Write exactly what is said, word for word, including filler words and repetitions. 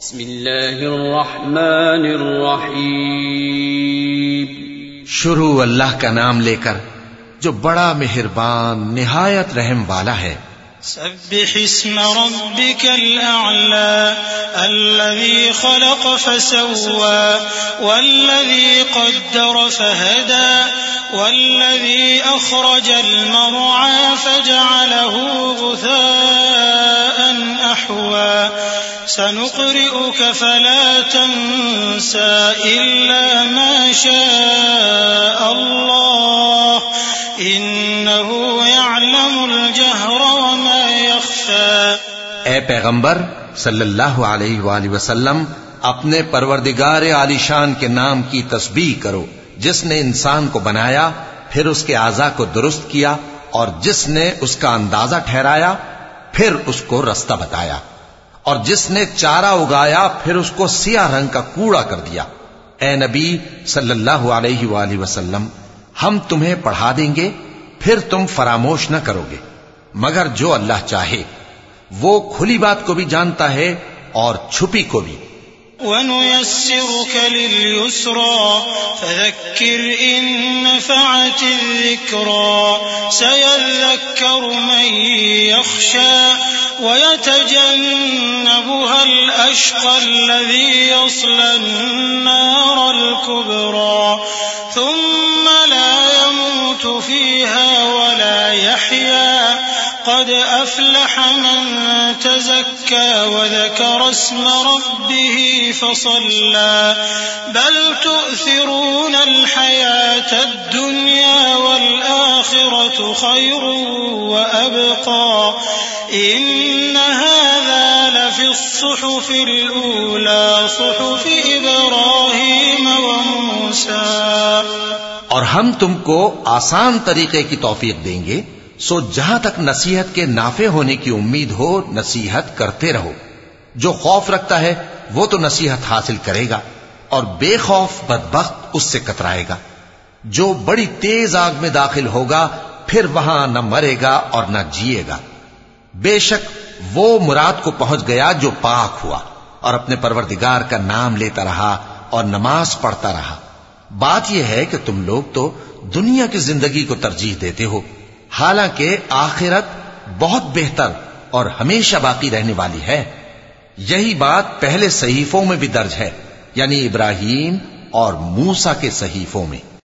بسم اللہ الرحمن الرحیم. شروع اللہ کا نام لے کر جو بڑا مہربان نہایت رحم والا ہے. سبح اسم ربك الأعلى الذي خلق فسوى والذي قدر فهدى والذي أخرج المرعى فجعله غثاء أحوى سنقرئك فلا تنسى إلا ما شاء الله إنه يعلم الجهر وما يخفى. اے پیغمبر صلی اللہ علیہ وآلہ وسلم اپنے پروردگار عالی شان کے نام کی تسبیح کرو جس نے انسان کو بنایا پھر اس کے اعضاء کو درست کیا اور جس نے اس کا اندازہ ٹھہرایا پھر اس کو رستہ بتایا اور جس نے چارہ اگایا پھر اس کو سیاہ رنگ کا کوڑا کر دیا. اے نبی صلی اللہ علیہ وآلہ وسلم ہم تمہیں پڑھا دیں گے پھر تم فراموش نہ کرو گے مگر جو اللہ چاہے. وہ کھلی بات کو بھی جانتا ہے اور چھپی کو بھی. وَنُيَسِّرُكَ لِلْيُسْرَى فَذَكِّرْ إِن نَّفَعَتِ الذِّكْرَى سَيَذَّكَّرُ مَن يَخْشَىٰ وَيَتَجَنَّبُهَا الْأَشْقَى الَّذِي يَصْلَى النَّارَ الْكُبْرَى ثُمَّ لَا يَمُوتُ فِيهَا وَلَا يَحْيَىٰ قد أفلح من تزكى وذكر اسم ربه فصلى بل تؤثرون الحياة الدنيا والآخرة خير وأبقى إن هذا لفي الصحف الأولى صحف إبراهيم وموسى. اور ہم تم کو آسان طریقے کی توفیق دیں گے سو جہاں تک نصیحت کے نافع ہونے کی امید ہو نصیحت کرتے رہو. جو خوف رکھتا ہے وہ تو نصیحت حاصل کرے گا اور بے خوف بدبخت اس سے کترائے گا. جو بڑی تیز آگ میں داخل ہوگا پھر وہاں نہ مرے گا اور نہ جیے گا. بے شک وہ مراد کو پہنچ گیا جو پاک ہوا اور اپنے پروردگار کا نام لیتا رہا اور نماز پڑھتا رہا. بات یہ ہے کہ تم لوگ تو دنیا کی زندگی کو ترجیح دیتے ہو حالانکہ آخرت بہت بہتر اور ہمیشہ باقی رہنے والی ہے. یہی بات پہلے صحیفوں میں بھی درج ہے یعنی ابراہیم اور موسیٰ کے صحیفوں میں.